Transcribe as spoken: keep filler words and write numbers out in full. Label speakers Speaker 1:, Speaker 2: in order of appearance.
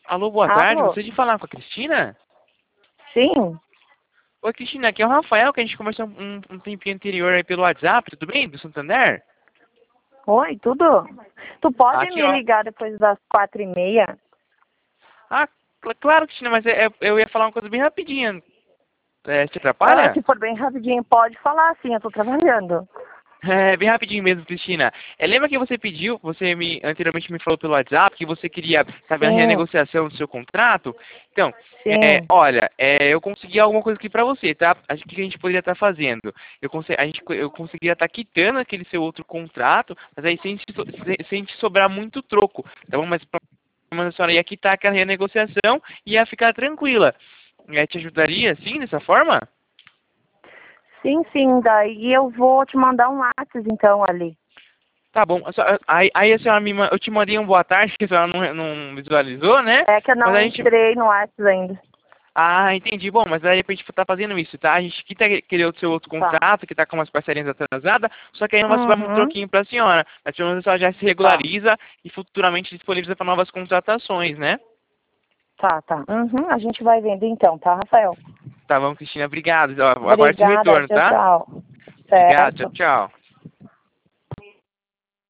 Speaker 1: Alô, boa tarde.
Speaker 2: Alô?
Speaker 1: Você de falar com a Cristina?
Speaker 2: Sim.
Speaker 1: Oi, Cristina, aqui é o Rafael, que a gente conversou um, um tempinho anterior aí pelo WhatsApp, tudo bem? Do Santander?
Speaker 2: Oi, tudo? Tu pode
Speaker 1: Aqui,
Speaker 2: me
Speaker 1: ó.
Speaker 2: ligar depois das quatro e meia?
Speaker 1: Ah, cl- claro, Cristina, mas é- é- eu ia falar uma coisa bem rapidinha. É, te
Speaker 2: Ah,
Speaker 1: atrapalha?
Speaker 2: se for bem rapidinho, pode falar sim, eu tô trabalhando.
Speaker 1: É, bem rapidinho mesmo, Cristina. É, lembra que você pediu, você me anteriormente me falou pelo WhatsApp que você queria saber a
Speaker 2: Sim,
Speaker 1: renegociação do seu contrato? Então, é,
Speaker 2: sim.
Speaker 1: olha, é, eu consegui alguma coisa aqui pra você, tá? Acho que a gente poderia estar fazendo. Eu, conse a gente, eu conseguiria estar quitando aquele seu outro contrato, mas aí sem, te so- sem, sem te sobrar muito troco, tá bom? Mas pelo menos a senhora ia quitar aquela renegociação e ia ficar tranquila. É, te ajudaria, sim, dessa forma?
Speaker 2: Sim, sim, daí eu vou te mandar um WhatsApp então ali.
Speaker 1: Tá bom. A senhora- Aí, aí a senhora me, ma- eu te mandei um boa tarde, que a senhora não, não visualizou, né?
Speaker 2: É que eu
Speaker 1: Mas
Speaker 2: não
Speaker 1: a gente...
Speaker 2: entrei no WhatsApp ainda.
Speaker 1: Ah, entendi. Bom, mas aí a gente tá fazendo isso, tá? A gente quita aquele outro seu outro
Speaker 2: Tá.
Speaker 1: contrato, que tá com umas parcelinhas atrasadas, só que aí não vai sobrar muito
Speaker 2: Uhum.
Speaker 1: troquinho pra senhora. Mas pelo menos a senhora já se
Speaker 2: Tá.
Speaker 1: regulariza e futuramente disponibiliza para novas contratações, né?
Speaker 2: Tá, tá. Uhum. A gente vai vendo então, tá, Rafael?
Speaker 1: Tá bom, Cristina. Obrigado. Ó, aguarde seu
Speaker 2: Obrigada,
Speaker 1: retorno,
Speaker 2: tchau,
Speaker 1: tá?
Speaker 2: tchau.
Speaker 1: Obrigado. Tchau,
Speaker 2: Certo.
Speaker 1: tchau.